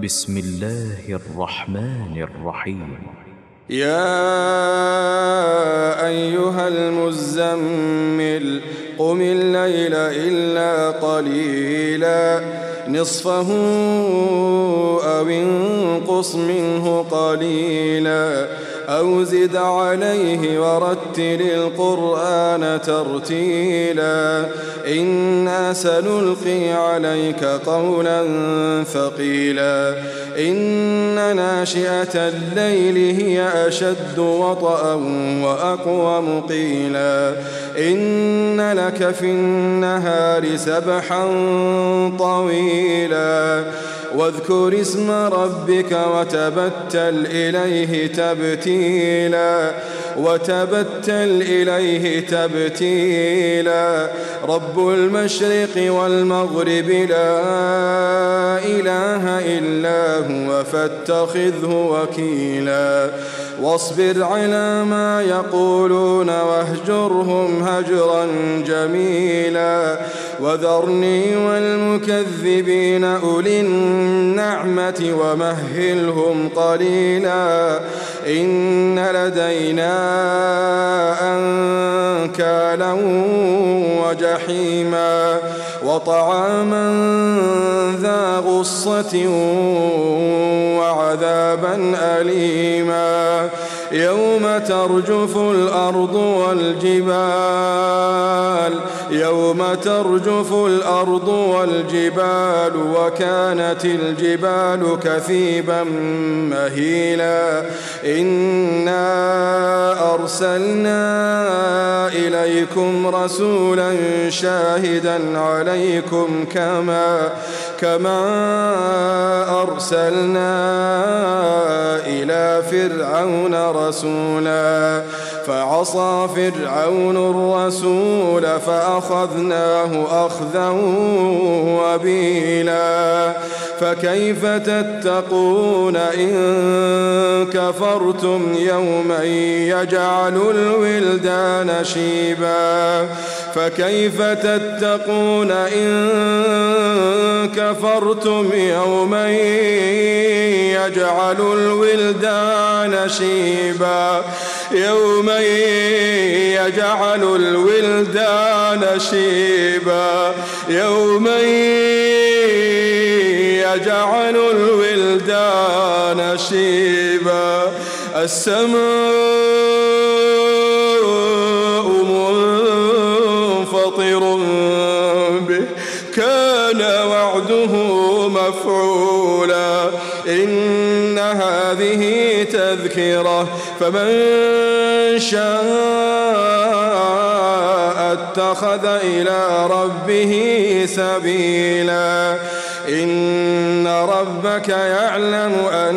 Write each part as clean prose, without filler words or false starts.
بسم الله الرحمن الرحيم. يا أيها المزمل قم الليل إلا قليلا نصفه أو انقص منه قليلا أو زد عليه ورتل القرآن ترتيلا إنا سنلقي عليك قولا ثقيلا إن ناشئة الليل هي أشد وطئا وأقوم قيلا إن لك في النهار سبحا طويلا واذكر اسم ربك وتبتل إليه تبتيلا رب المشرق والمغرب لا إله إلا هو فاتخذه وكيلا واصبر على ما يقولون واهجرهم هجرا جميلا وذرني والمكذبين أولي النعمة ومهلهم قليلا إن لدينا أنكالا وجحيما وطعاما ذا غصة وعذابا أليما يوم ترجف الأرض والجبال وكانت الجبال كثيبا مهيلا إنا أرسلنا إليكم رسولا شاهدا عليكم كما أرسلنا إلى فرعون رسولا فعصى فرعون الرسول فأخذناه أخذا وبيلا فكيف تتقون إن كفرتم يوما يجعل الولدان شيبا فكيف تتقون إن كفرتم يوما يجعل الولدان شيبا يوما يجعل الولدان شيبا يوما يجعل الولدان شيبا السماء منفطر به كان وعده مفعولا إن هذه تذكرة فمن شاء اتخذ إلى ربه سبيلا إن ربك يعلم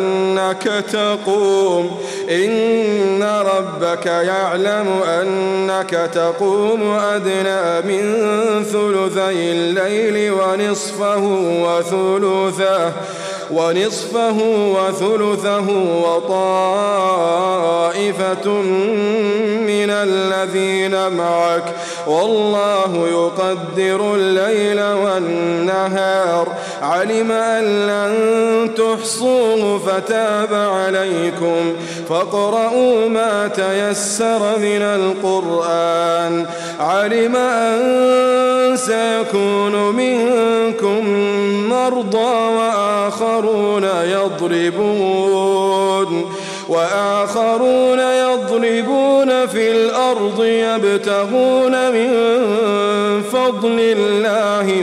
أنك تقوم أدنى من ثلثي الليل ونصفه وثلثه وطائفة من الذين معك والله يقدر الليل والنهار علم أن لن تحصوه فتاب عليكم فاقرؤوا ما تيسر من القرآن علم أن سيكون منكم مرضى وآخرون يضربون في الأرض يبتغون من فضل الله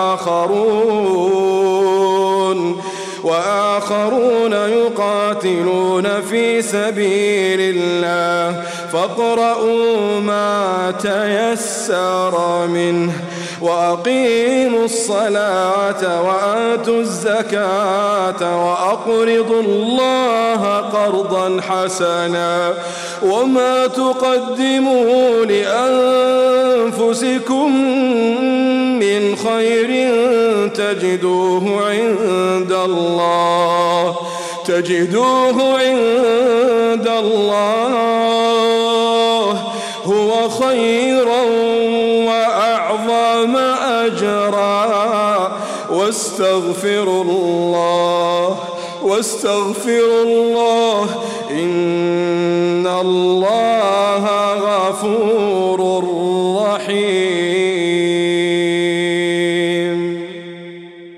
وآخرون يقاتلون في سبيل الله فاقرؤوا ما تيسر منه وأقيموا الصلاة وآتوا الزكاة وأقرضوا الله قرضا حسنا وما تقدموا لأنفسكم من خير تجدوه عند الله هو خيرا وأعظم أجرا واستغفروا الله واستغفروا الله إن الله غفور رحيم.